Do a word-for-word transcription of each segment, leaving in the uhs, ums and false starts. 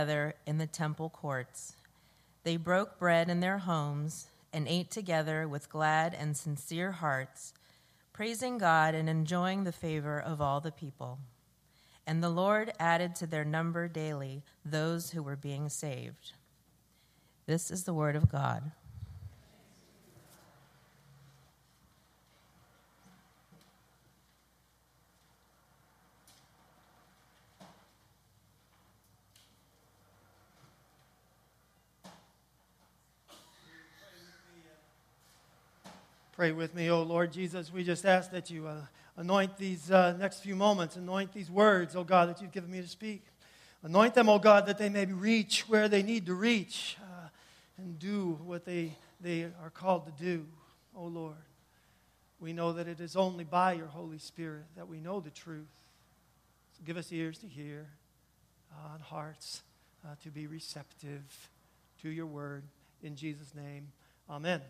together in the temple courts. They broke bread in their homes and ate together with glad and sincere hearts, praising God and enjoying the favor of all the people. And the Lord added to their number daily those who were being saved. This is the word of God. Pray with me, oh Lord Jesus. We just ask that you uh, anoint these uh, next few moments, anoint these words, oh God, that you've given me to speak. Anoint them, oh God, that they may reach where they need to reach uh, and do what they, they are called to do, oh Lord. We know that it is only by your Holy Spirit that we know the truth. So give us ears to hear uh, and hearts uh, to be receptive to your word. In Jesus' name, amen.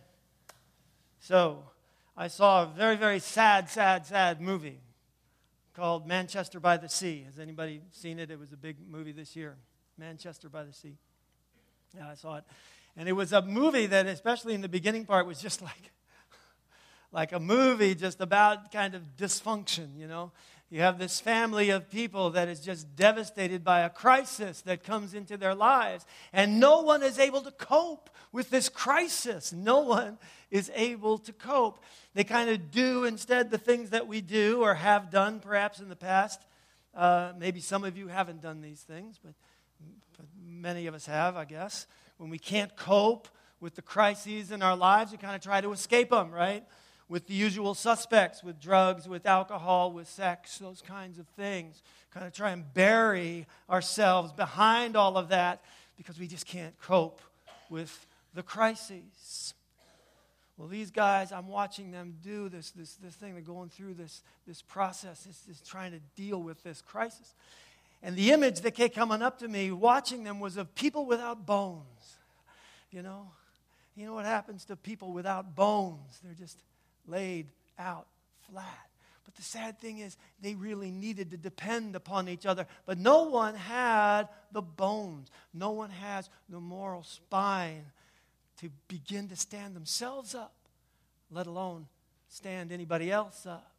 So, I saw a very, very sad, sad, sad movie called Manchester by the Sea. Has anybody seen it? It was a big movie this year, Manchester by the Sea. Yeah, I saw it. And it was a movie that, especially in the beginning part, was just like, like a movie just about kind of dysfunction, you know. You have this family of people that is just devastated by a crisis that comes into their lives. And no one is able to cope with this crisis. No one is able to cope. They kind of do instead the things that we do or have done perhaps in the past. Uh, maybe some of you haven't done these things, but, but many of us have, I guess. When we can't cope with the crises in our lives, we kind of try to escape them, right? With the usual suspects, with drugs, with alcohol, with sex, those kinds of things. Kind of try and bury ourselves behind all of that because we just can't cope with the crises. Well, these guys, I'm watching them do this, this, this thing. They're going through this, this process, this, this trying to deal with this crisis. And the image that kept coming up to me watching them was of people without bones. You know? You know what happens to people without bones? They're just laid out flat. But the sad thing is they really needed to depend upon each other. But no one had the bones. No one has the moral spine to begin to stand themselves up, let alone stand anybody else up.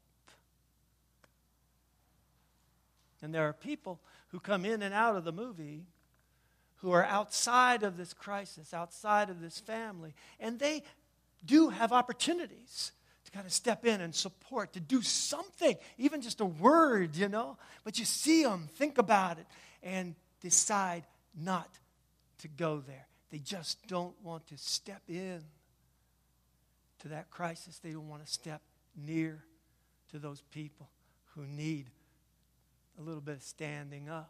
And there are people who come in and out of the movie who are outside of this crisis, outside of this family, and they do have opportunities to kind of step in and support, to do something, even just a word, you know. But you see them, think about it, and decide not to go there. They just don't want to step in to that crisis. They don't want to step near to those people who need a little bit of standing up.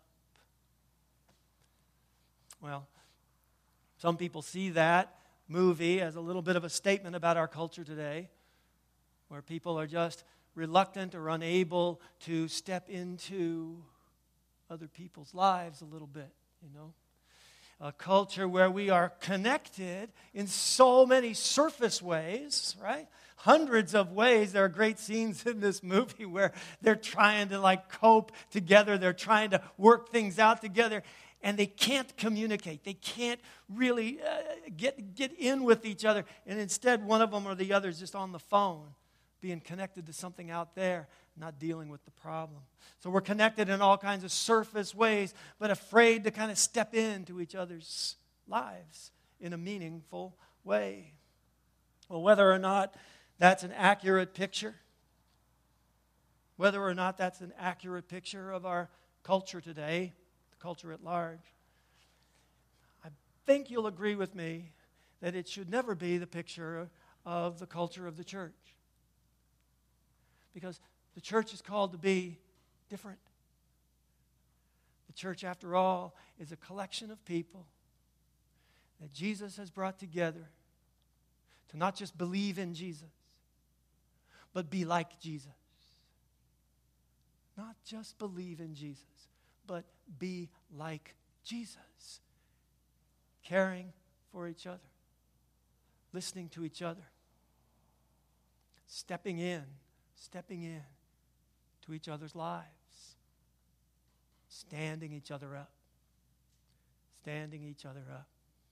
Well, some people see that movie as a little bit of a statement about our culture today, where people are just reluctant or unable to step into other people's lives a little bit, you know. A culture where we are connected in so many surface ways, right? Hundreds of ways. There are great scenes in this movie where they're trying to like cope together. They're trying to work things out together. And they can't communicate. They can't really uh, get, get in with each other. And instead, one of them or the other is just on the phone, being connected to something out there, not dealing with the problem. So we're connected in all kinds of surface ways, but afraid to kind of step into each other's lives in a meaningful way. Well, whether or not that's an accurate picture, whether or not that's an accurate picture of our culture today, the culture at large, I think you'll agree with me that it should never be the picture of the culture of the church. Because the church is called to be different. The church, after all, is a collection of people that Jesus has brought together to not just believe in Jesus, but be like Jesus. Not just believe in Jesus, but be like Jesus. Caring for each other, listening to each other, stepping in, stepping in to each other's lives, standing each other up, standing each other up.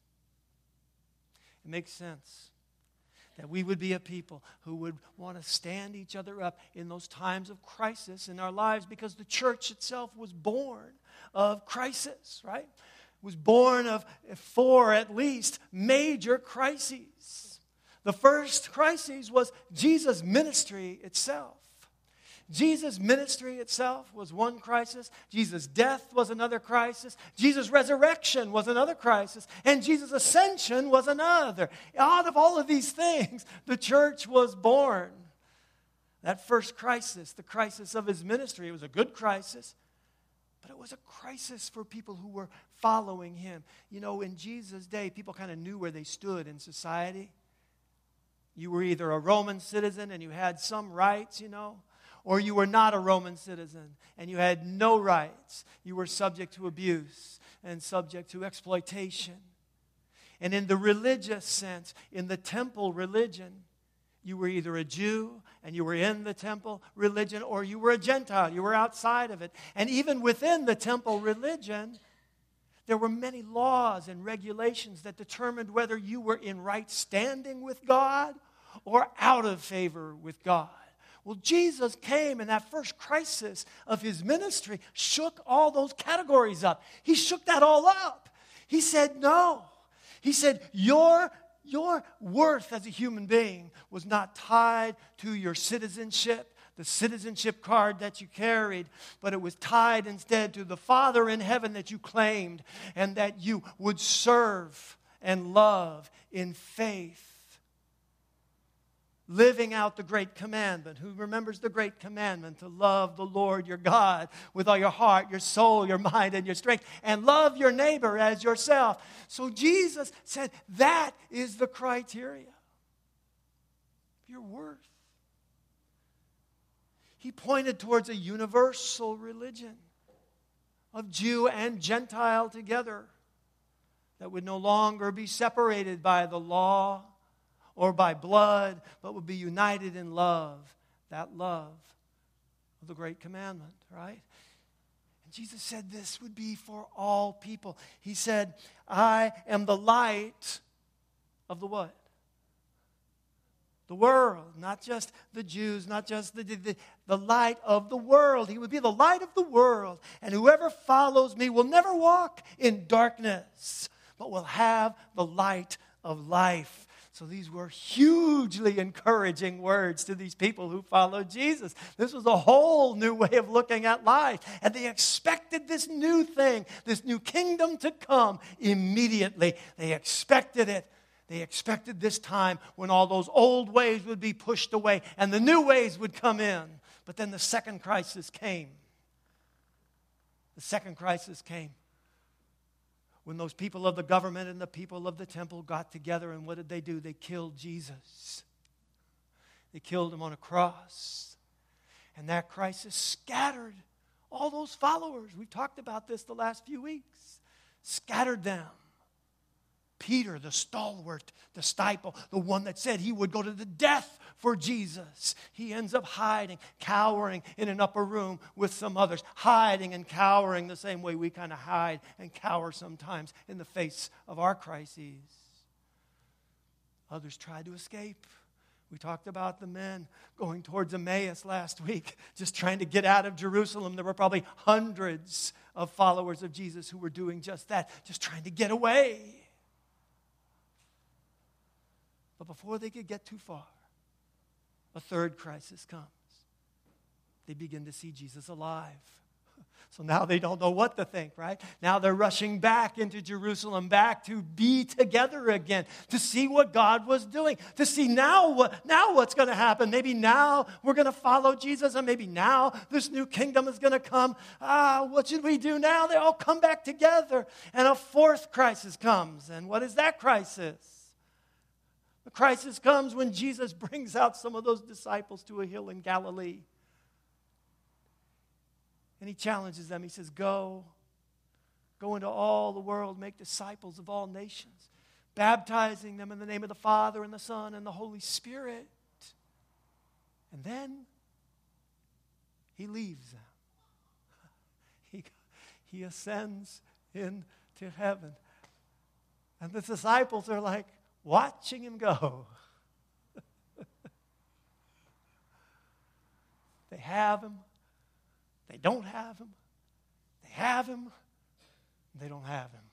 It makes sense that we would be a people who would want to stand each other up in those times of crisis in our lives, because the church itself was born of crisis, right? It was born of four, at least, major crises. The first crisis was Jesus' ministry itself. Jesus' ministry itself was one crisis. Jesus' death was another crisis. Jesus' resurrection was another crisis. And Jesus' ascension was another. Out of all of these things, the church was born. That first crisis, the crisis of his ministry, it was a good crisis, but it was a crisis for people who were following him. You know, in Jesus' day, people kind of knew where they stood in society. You were either a Roman citizen and you had some rights, you know, or you were not a Roman citizen and you had no rights. You were subject to abuse and subject to exploitation. And in the religious sense, in the temple religion, you were either a Jew and you were in the temple religion, or you were a Gentile. You were outside of it. And even within the temple religion, there were many laws and regulations that determined whether you were in right standing with God or out of favor with God. Well, Jesus came, and that first crisis of his ministry shook all those categories up. He shook that all up. He said, no. He said, your, your worth as a human being was not tied to your citizenship, the citizenship card that you carried, but it was tied instead to the Father in heaven that you claimed, and that you would serve and love in faith. Living out the great commandment. Who remembers the great commandment? To love the Lord your God with all your heart, your soul, your mind, and your strength. And love your neighbor as yourself. So Jesus said that is the criteria. Your worth. He pointed towards a universal religion of Jew and Gentile together that would no longer be separated by the law or by blood, but would be united in love, that love of the great commandment, right? And Jesus said this would be for all people. He said, I am the light of the what? The world, not just the Jews, not just the, the, the light of the world. He would be the light of the world. And whoever follows me will never walk in darkness, but will have the light of life. So these were hugely encouraging words to these people who followed Jesus. This was a whole new way of looking at life. And they expected this new thing, this new kingdom to come immediately. They expected it. They expected this time when all those old ways would be pushed away and the new ways would come in. But then the second crisis came. The second crisis came. When those people of the government and the people of the temple got together, and what did they do? They killed Jesus. They killed him on a cross. And that crisis scattered all those followers. We've talked about this the last few weeks. Scattered them. Peter, the stalwart disciple, the one that said he would go to the death for Jesus, he ends up hiding, cowering in an upper room with some others, hiding and cowering the same way we kind of hide and cower sometimes in the face of our crises. Others tried to escape. We talked about the men going towards Emmaus last week, just trying to get out of Jerusalem. There were probably hundreds of followers of Jesus who were doing just that, just trying to get away. But before they could get too far, a third crisis comes. They begin to see Jesus alive. So now they don't know what to think, right? Now they're rushing back into Jerusalem, back to be together again, to see what God was doing, to see now what now what's going to happen. Maybe now we're going to follow Jesus, and maybe now this new kingdom is going to come. Ah, what should we do now? They all come back together, and a fourth crisis comes. And what is that crisis? The crisis comes when Jesus brings out some of those disciples to a hill in Galilee. And he challenges them. He says, go, go into all the world, make disciples of all nations, baptizing them in the name of the Father and the Son and the Holy Spirit. And then he leaves them. He, he ascends into to heaven. And the disciples are like watching him go. They have him. They don't have him. They have him. They don't have him.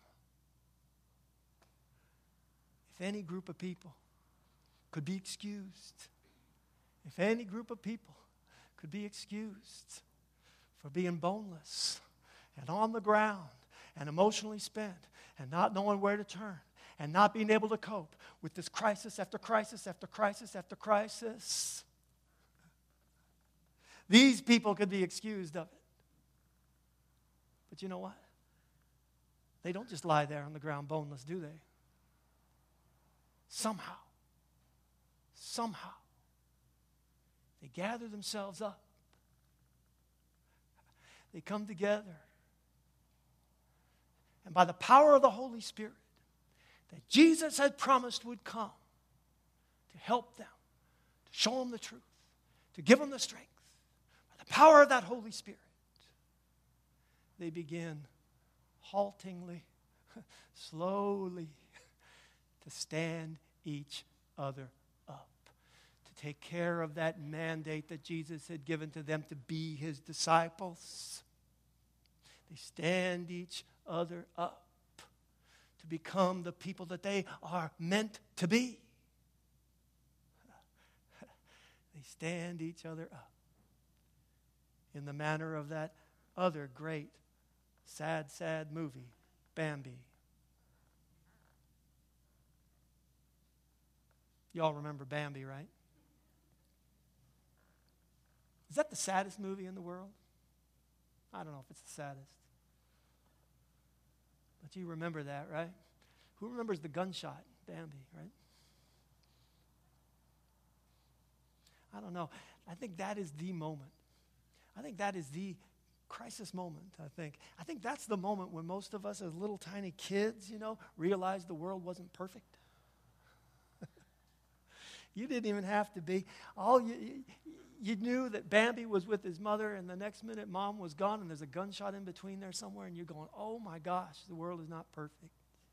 If any group of people could be excused, if any group of people could be excused for being boneless and on the ground and emotionally spent and not knowing where to turn and not being able to cope with this crisis after crisis after crisis after crisis, these people could be excused of it. But you know what? They don't just lie there on the ground boneless, do they? Somehow, somehow, they gather themselves up. They come together. And by the power of the Holy Spirit that Jesus had promised would come to help them, to show them the truth, to give them the strength, by the power of that Holy Spirit, they begin haltingly, slowly, to stand each other up, to take care of that mandate that Jesus had given to them to be his disciples. They stand each other up to become the people that they are meant to be. They stand each other up in the manner of that other great, sad, sad movie, Bambi. Y'all remember Bambi, right? Is that the saddest movie in the world? I don't know if it's the saddest. But you remember that, right? Who remembers the gunshot, Bambi, right? I don't know. I think that is the moment. I think that is the crisis moment, I think. I think that's the moment when most of us as little tiny kids, you know, realized the world wasn't perfect. You didn't even have to be. All you, you, you knew that Bambi was with his mother, and the next minute mom was gone, and there's a gunshot in between there somewhere, and you're going, oh my gosh, the world is not perfect.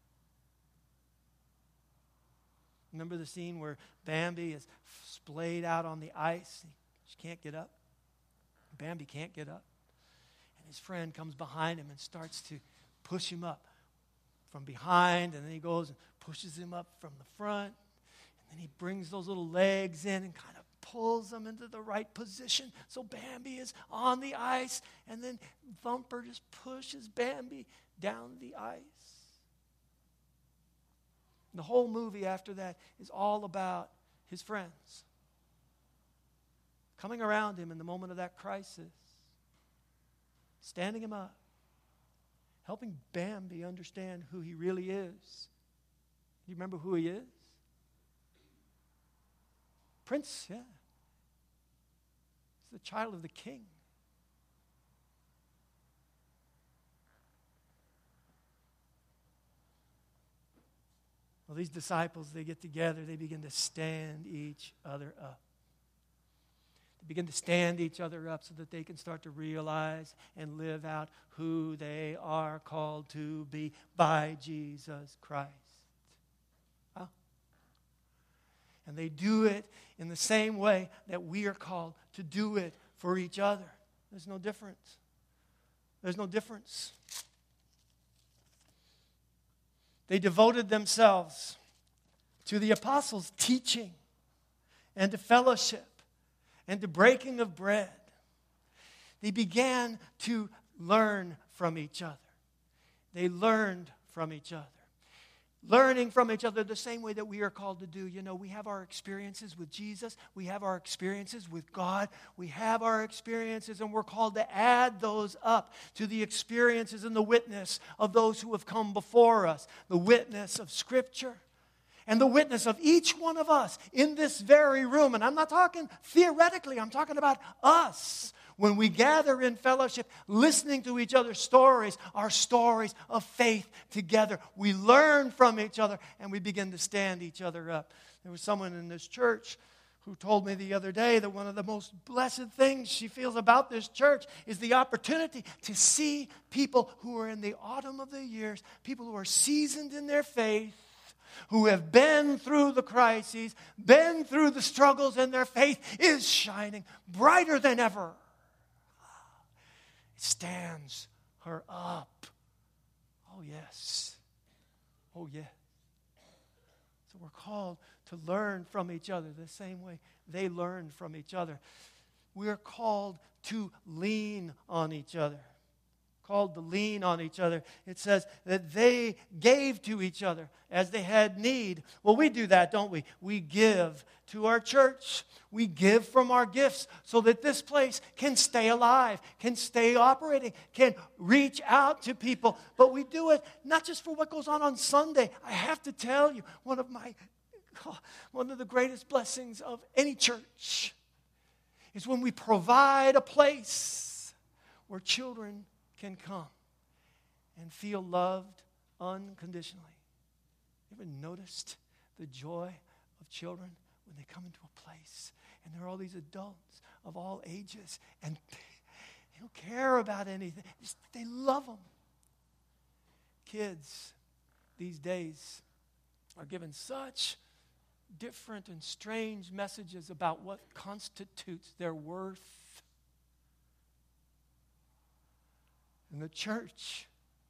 Remember the scene where Bambi is splayed out on the ice? She can't get up. Bambi can't get up. And his friend comes behind him and starts to push him up from behind, and then he goes and pushes him up from the front. And he brings those little legs in and kind of pulls them into the right position. So Bambi is on the ice. And then Thumper just pushes Bambi down the ice. And the whole movie after that is all about his friends coming around him in the moment of that crisis, standing him up, helping Bambi understand who he really is. You remember who he is? Prince, yeah. He's the child of the king. Well, these disciples, they get together, they begin to stand each other up. They begin to stand each other up so that they can start to realize and live out who they are called to be by Jesus Christ. Huh? And they do it in the same way that we are called to do it for each other. There's no difference. There's no difference. They devoted themselves to the apostles' teaching and to fellowship and to breaking of bread. They began to learn from each other. They learned from each other. Learning from each other the same way that we are called to do. You know, we have our experiences with Jesus. We have our experiences with God. We have our experiences, and we're called to add those up to the experiences and the witness of those who have come before us. The witness of Scripture and the witness of each one of us in this very room. And I'm not talking theoretically. I'm talking about us. When we gather in fellowship, listening to each other's stories, our stories of faith together, we learn from each other and we begin to stand each other up. There was someone in this church who told me the other day that one of the most blessed things she feels about this church is the opportunity to see people who are in the autumn of the years, people who are seasoned in their faith, who have been through the crises, been through the struggles, and their faith is shining brighter than ever. It stands her up. Oh, yes. Oh, yes. So we're called to learn from each other the same way they learned from each other. We're called to lean on each other. Called to lean on each other. It says that they gave to each other as they had need. Well, we do that, don't we? We give to our church. We give from our gifts so that this place can stay alive, can stay operating, can reach out to people. But we do it not just for what goes on on Sunday. I have to tell you, one of my, one of the greatest blessings of any church is when we provide a place where children can come and feel loved unconditionally. You ever noticed the joy of children when they come into a place and there are all these adults of all ages and they don't care about anything. Just, they love them. Kids these days are given such different and strange messages about what constitutes their worth. In the church,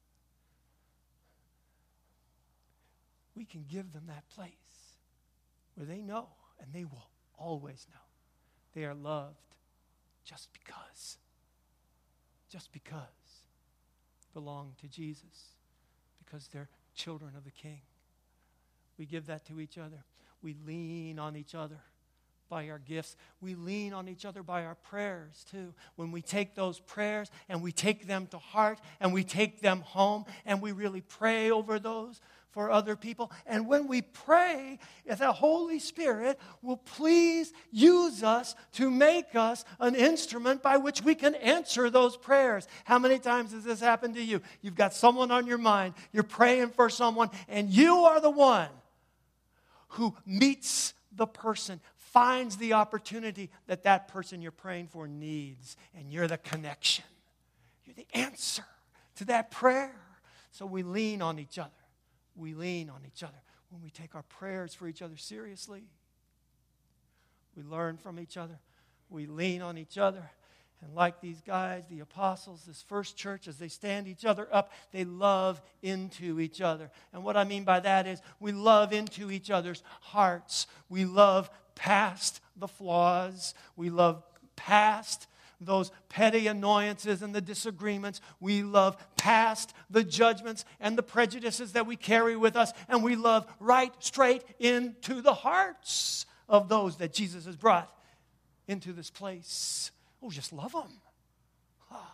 we can give them that place where they know, and they will always know, they are loved just because, just because they belong to Jesus, because they're children of the King. We give that to each other. We lean on each other by our gifts. We lean on each other by our prayers too. When we take those prayers and we take them to heart and we take them home and we really pray over those for other people. And when we pray, the Holy Spirit will please use us to make us an instrument by which we can answer those prayers. How many times has this happened to you? You've got someone on your mind, you're praying for someone, and you are the one who meets the person, finds the opportunity that that person you're praying for needs, and you're the connection. You're the answer to that prayer. So we lean on each other. We lean on each other when we take our prayers for each other seriously. We learn from each other. We lean on each other. And like these guys, the apostles, this first church, as they stand each other up, they love into each other. And what I mean by that is we love into each other's hearts. We love past the flaws. We love past those petty annoyances and the disagreements. We love past the judgments and the prejudices that we carry with us. And we love right straight into the hearts of those that Jesus has brought into this place. Oh, just love them. Oh.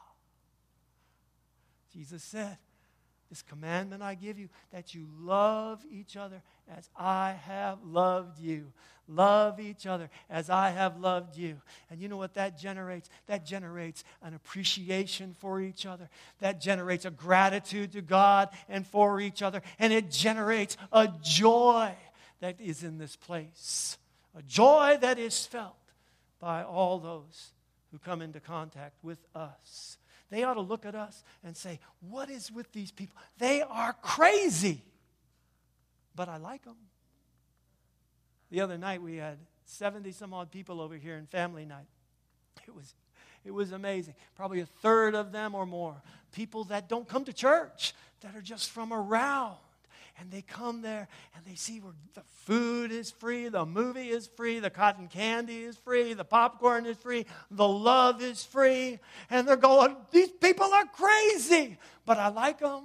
Jesus said, this commandment I give you, that you love each other as I have loved you. Love each other as I have loved you. And you know what that generates? That generates an appreciation for each other. That generates a gratitude to God and for each other. And it generates a joy that is in this place. A joy that is felt by all those who come into contact with us. They ought to look at us and say, what is with these people? They are crazy, but I like them. The other night we had seventy some odd people over here in family night. It was, it was amazing. Probably a third of them or more. People that don't come to church, that are just from around. And they come there and they see where the food is free, the movie is free, the cotton candy is free, the popcorn is free, the love is free. And they're going, these people are crazy, but I like them.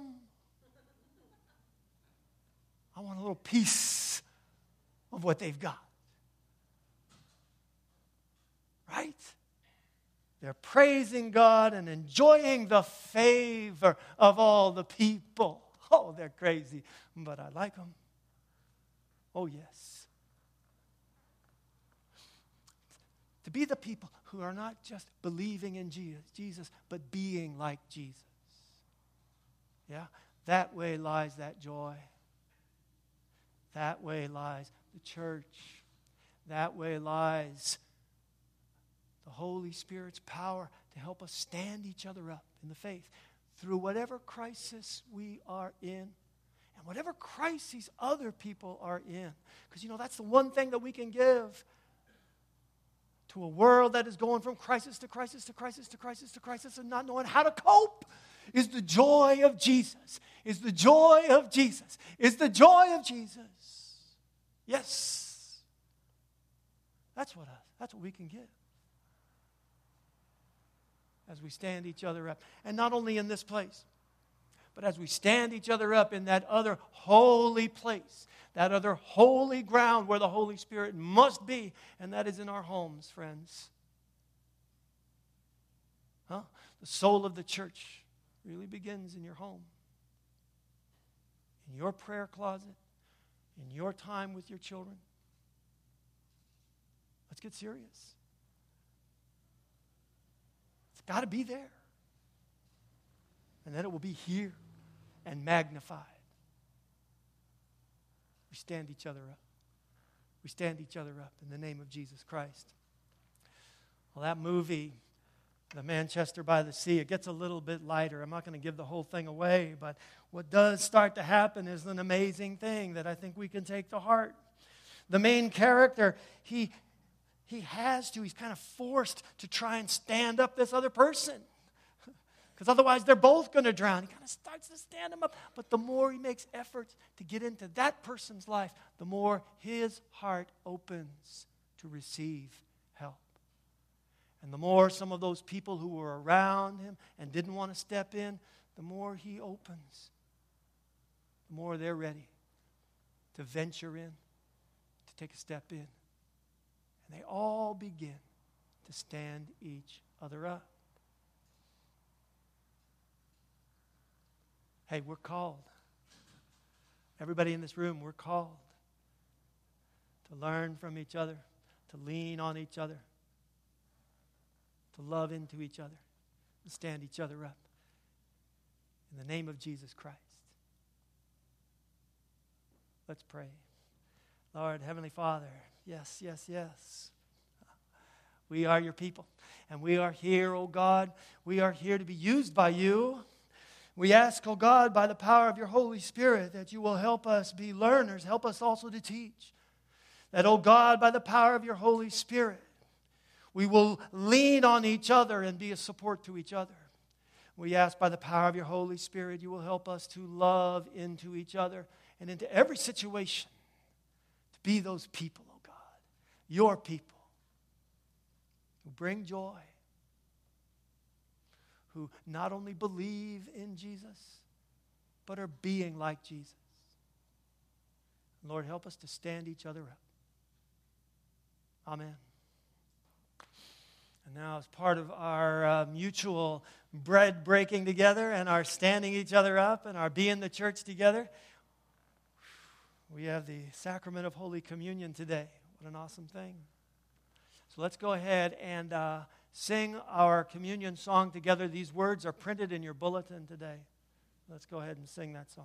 I want a little piece of what they've got. Right? They're praising God and enjoying the favor of all the people. Oh, they're crazy, but I like them. Oh, yes. To be the people who are not just believing in Jesus, Jesus, but being like Jesus. Yeah, that way lies that joy. That way lies the church. That way lies the Holy Spirit's power to help us stand each other up in the faith through whatever crisis we are in and whatever crises other people are in. Because, you know, that's the one thing that we can give to a world that is going from crisis to crisis to crisis to crisis to crisis and not knowing how to cope is the joy of Jesus. Is the joy of Jesus. Is the joy of Jesus. Yes. That's what, that's what we can give as we stand each other up. And not only in this place, but as we stand each other up in that other holy place, that other holy ground where the Holy Spirit must be, and that is in our homes, friends. Huh? The soul of the church really begins in your home, in your prayer closet, in your time with your children. Let's get serious. It's got to be there. And then it will be here and magnified. We stand each other up. We stand each other up in the name of Jesus Christ. Well, that movie, The Manchester by the Sea, it gets a little bit lighter. I'm not going to give the whole thing away, but what does start to happen is an amazing thing that I think we can take to heart. The main character, he, he has to, he's kind of forced to try and stand up this other person. Because otherwise they're both going to drown. He kind of starts to stand him up. But the more he makes efforts to get into that person's life, the more his heart opens to receive help. And the more some of those people who were around him and didn't want to step in, the more he opens. The more they're ready to venture in, to take a step in. And they all begin to stand each other up. Hey, we're called. Everybody in this room, we're called to learn from each other, to lean on each other, to love into each other, to stand each other up. In the name of Jesus Christ. Let's pray. Lord, Heavenly Father, yes, yes, yes. We are your people, and we are here, oh God. We are here to be used by you. We ask, oh God, by the power of your Holy Spirit, that you will help us be learners, help us also to teach. That, oh God, by the power of your Holy Spirit, we will lean on each other and be a support to each other. We ask by the power of your Holy Spirit, you will help us to love into each other and into every situation, to be those people, oh God, your people, who bring joy, who not only believe in Jesus, but are being like Jesus. Lord, help us to stand each other up. Amen. And now, as part of our uh, mutual bread breaking together and our standing each other up and our being the church together, we have the sacrament of Holy Communion today. What an awesome thing. So let's go ahead and uh, sing our communion song together. These words are printed in your bulletin today. Let's go ahead and sing that song.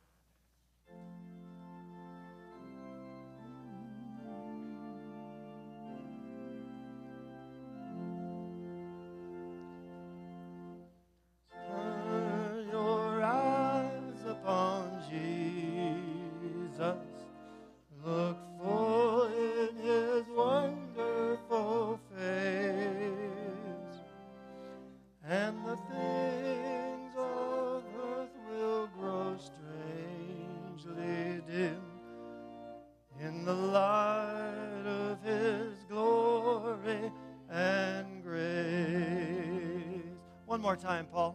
Turn your eyes upon Jesus. Look full in his wonderful face, and the things of earth will grow strangely dim in the light of his glory and grace. One more time, Paul.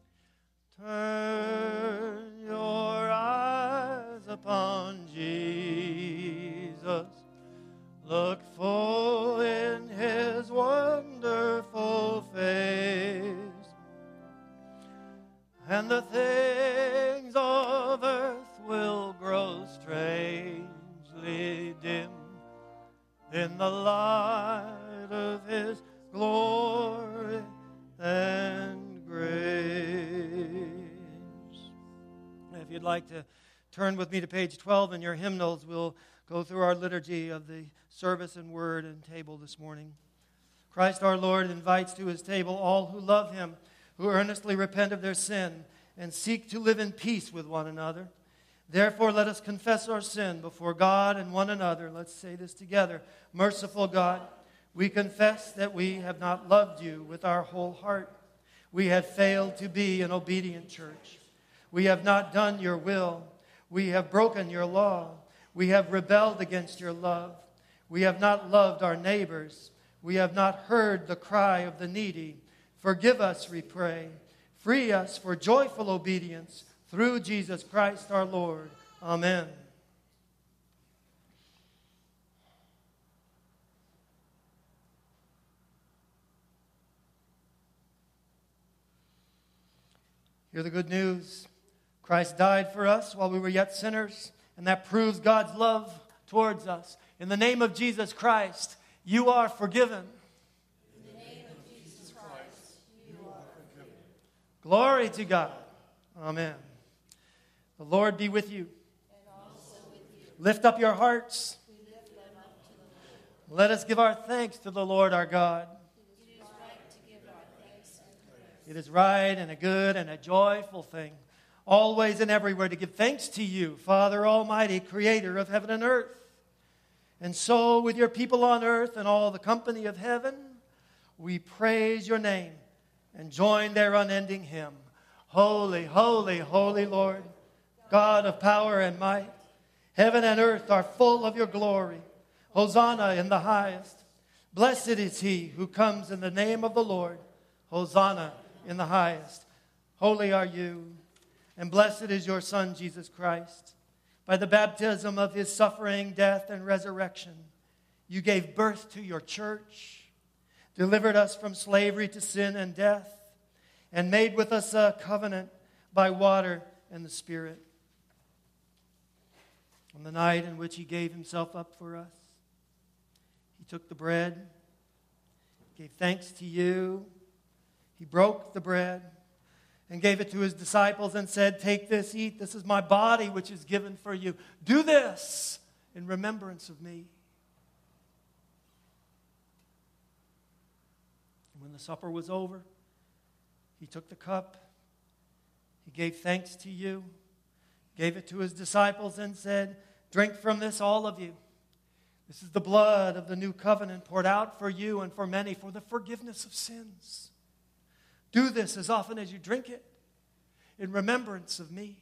Turn your eyes upon Jesus. Look full in his wonderful face, and the things of earth will grow strangely dim in the light of his glory and grace. If you'd like to turn with me to page twelve in your hymnals, we'll go through our liturgy of the service and word and table this morning. Christ our Lord invites to his table all who love him, who earnestly repent of their sin and seek to live in peace with one another. Therefore, let us confess our sin before God and one another. Let's say this together. Merciful God, we confess that we have not loved you with our whole heart. We have failed to be an obedient church. We have not done your will. We have broken your law. We have rebelled against your love. We have not loved our neighbors. We have not heard the cry of the needy. Forgive us, we pray. Free us for joyful obedience through Jesus Christ our Lord. Amen. Hear the good news. Christ died for us while we were yet sinners, and that proves God's love towards us. In the name of Jesus Christ, you are forgiven. In the name of Jesus Christ, you are forgiven. Glory to God. Amen. The Lord be with you. And also with you. Lift up your hearts. We lift them up to the Lord. Let us give our thanks to the Lord our God. It is right to give our thanks and praise. It is right and a good and a joyful thing, always and everywhere, to give thanks to you, Father Almighty, creator of heaven and earth. And so, with your people on earth and all the company of heaven, we praise your name and join their unending hymn. Holy, holy, holy Lord, God of power and might. Heaven and earth are full of your glory. Hosanna in the highest. Blessed is he who comes in the name of the Lord. Hosanna in the highest. Holy are you, and blessed is your Son, Jesus Christ. By the baptism of his suffering, death, and resurrection, you gave birth to your church, delivered us from slavery to sin and death, and made with us a covenant by water and the Spirit. On the night in which he gave himself up for us, he took the bread, gave thanks to you, he broke the bread, and gave it to his disciples and said, "Take this, eat. This is my body, which is given for you. Do this in remembrance of me." And when the supper was over, he took the cup. He gave thanks to you, gave it to his disciples, and said, "Drink from this, all of you. This is the blood of the new covenant poured out for you and for many for the forgiveness of sins. Do this as often as you drink it in remembrance of me."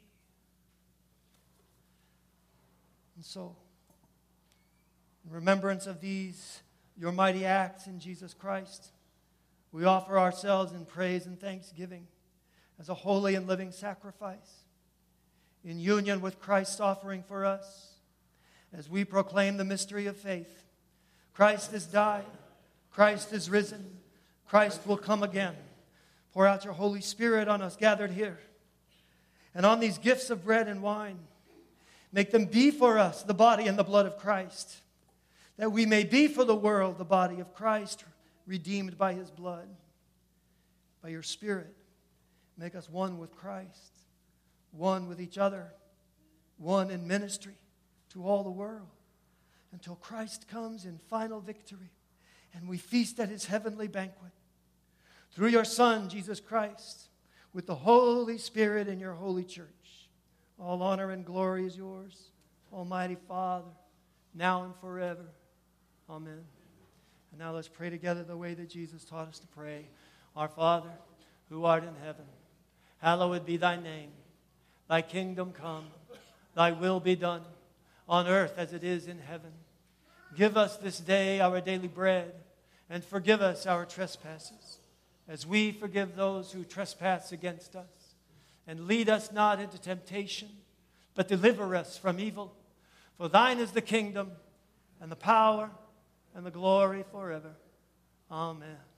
And so, in remembrance of these, your mighty acts in Jesus Christ, we offer ourselves in praise and thanksgiving as a holy and living sacrifice, in union with Christ's offering for us, as we proclaim the mystery of faith. Christ has died. Christ is risen. Christ will come again. Pour out your Holy Spirit on us gathered here, and on these gifts of bread and wine. Make them be for us the body and the blood of Christ, that we may be for the world the body of Christ, redeemed by his blood. By your Spirit, make us one with Christ, one with each other, one in ministry to all the world, until Christ comes in final victory and we feast at his heavenly banquet. Through your Son, Jesus Christ, with the Holy Spirit in your holy church. All honor and glory is yours, Almighty Father, now and forever. Amen. And now let's pray together the way that Jesus taught us to pray. Our Father, who art in heaven, hallowed be thy name. Thy kingdom come, thy will be done, on earth as it is in heaven. Give us this day our daily bread, and forgive us our trespasses, as we forgive those who trespass against us. And lead us not into temptation, but deliver us from evil. For thine is the kingdom, and the power, and the glory forever. Amen.